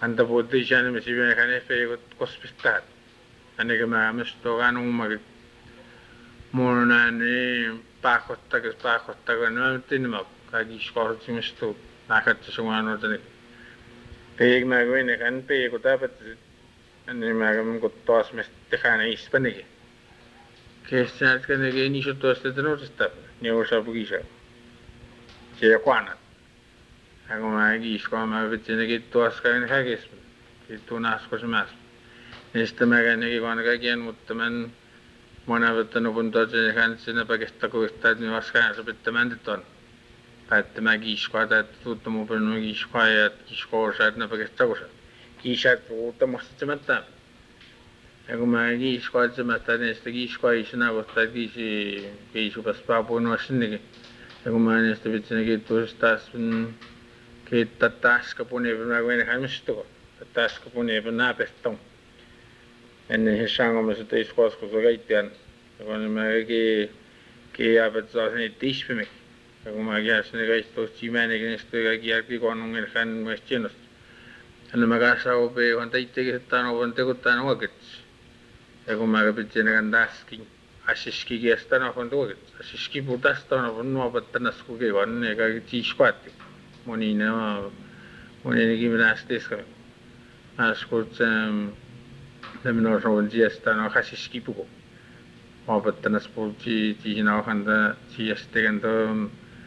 anta puti siya ni mesibi kane fe kospestat ane ke mames to ganung mag mona ni pakotta no tinma kagi skor timisto nakat sumano tane te ma gwene kan pe ko tapat ane magam ko tos mes te khana ispanege ke sat kane ge ni so tos te no sta ni o sa bugisa ke kwana ako magi sko ma vetene ke tos kan hages ke tunas ko mas este magane ke kwana ka gen muttaman mona vetano punto te kan sina pakesta ko sta ni waska so bettaman de ton pat magi sko ta tutto mo per no gi sko ya sko sa na pakesta ko sa ki sa tutto mo se matta ako magi sko se matta ne ste gi sko isna ko sta gi si ke su pas pa po no asne ke ako mane ste vetene ke to stas ke tatas ka pone na gwene hamisto tatas ka pone na peston enne hisango me se teis kosko so gaitian kon me ke abet so ne tish me ako magia sne gaisto chimane ke sto ga ki kon ngel kan meschinos enne magasa o pe on taite ke tano on te ko tano waket ako maga pitene kan daski asiski ke stano on to waket asiski putas tano on no patnas ko ke on ne ga chi squat monina ki minastes ka ascoltam le minor so gesta no hasiski puko patnas po chi na handa chi este ganto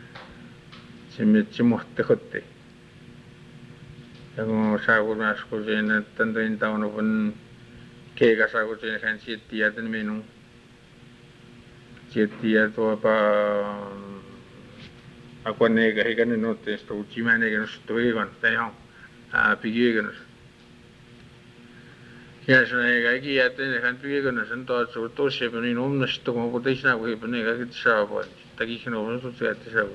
chi mohte khotte ako sagur na ascolten tanto in tawno pun ke ga sagur chen kan chi tia den menu chi tia to pa ako ne ga higan no te sto chimane ga sto ivan te ha a pigi ga ya so ne ga ki ya te ne kan pigi ga no san to se pero no no sto como pote na ko ne ga ki sa bo ta ki no no so te sa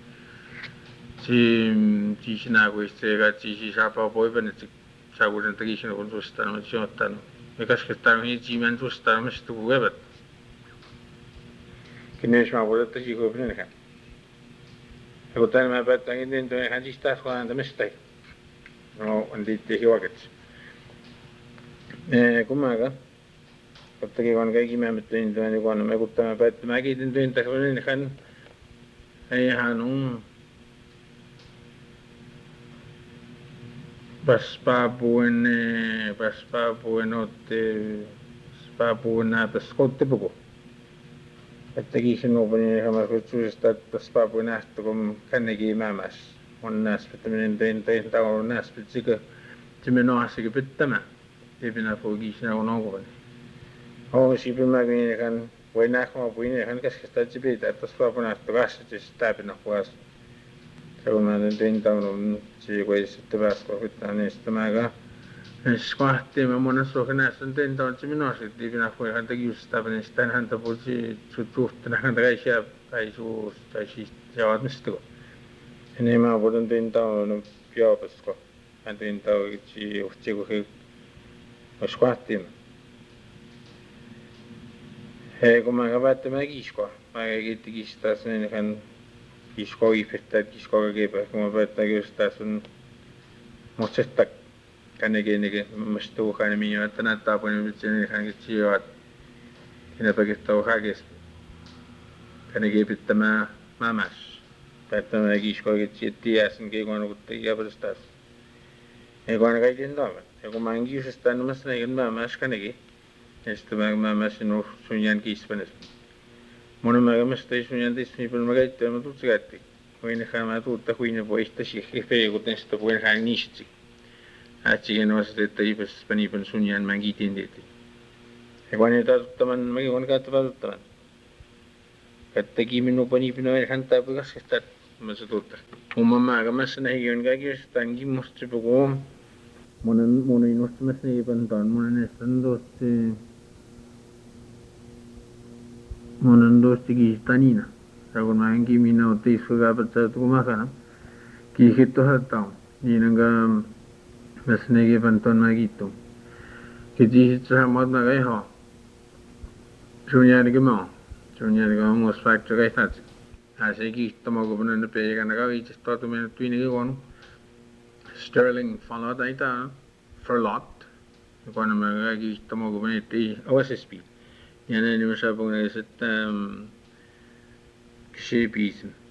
chi na ko este ga chi sa pa bo ben te sa go ta ki no so sta no so ta no e ka ske ta ni chi men so sta no sto go ba ki ne sa bo ta chi go ben ne ako tayo mapatangin din to kan sistas ko ang mistake no andi te hiwaket kumaga kapag kon kay gimamit din to ni kon may kutta mapat magi din to ta ko ni kan ay hanung paspa bueno te paspa na paskote buko at tagisin mo pa niya kamakutsus at paspa po na ito kung kanagi mamas on nas pitamin tayo tao nas pitika timino asig pitama ibina po gisin ako nung ko o sipin magini kan wala ko mapuini kan kas kasta chipit at paspa po na ito kasi tapin ako as sa kumanan tayo tao nung si kway sa tabas ko pitani sa tamaga squat me mona so kana santen don chimino se divina foi hanta gi stava ne stan hanta pochi chutu na hanta ga sha ai su sta si ja misto ene ma bodon den ta no pio pasko hanta den ta chi uchi go he squat he come ga bat ma gi squat ma gi ti sta ne kan gi squat i fetta gi squat ge pa come bat gi sta sun mochetta kanege masto kan mi at na ta po ni chen kan chi at ina pa gesto hages kanege pitama mamas patama gi sko ge chi tias nge gono te ya prestas e gono ga din do e ko mangi stan mas na gen mamas kanege este mamas no sunyan ki spanes mono magas te sunyan dis mi per magai te mo tu tsgatti ko ina khama tu ta huine po ista shi jefe go ten sto po en han nishi aci no se te ibas pani pensunyan mangi tindete e kwani ta taman magi kon ka ta taman katta ki minu pani pino e hanta pa gas sta masutut umama ga mas na hiyon ga gi stangi musti po mono inos mas ne pan ton mono ne stando se mono ndo gi tanina sa kon mangi mino te su ga pa ta tu ma kana ki hito hata ni nanga mesne ke panton magito ke ji sa mod na gai ho sunya ni mo mos factor gai tat ase ki tomo go bana pe ga na ga i sto to men twini go no sterling follow da ita for a lot. Kun me kaikki tomogu panetti OSSP. Ja näin me saapun näiset kshipis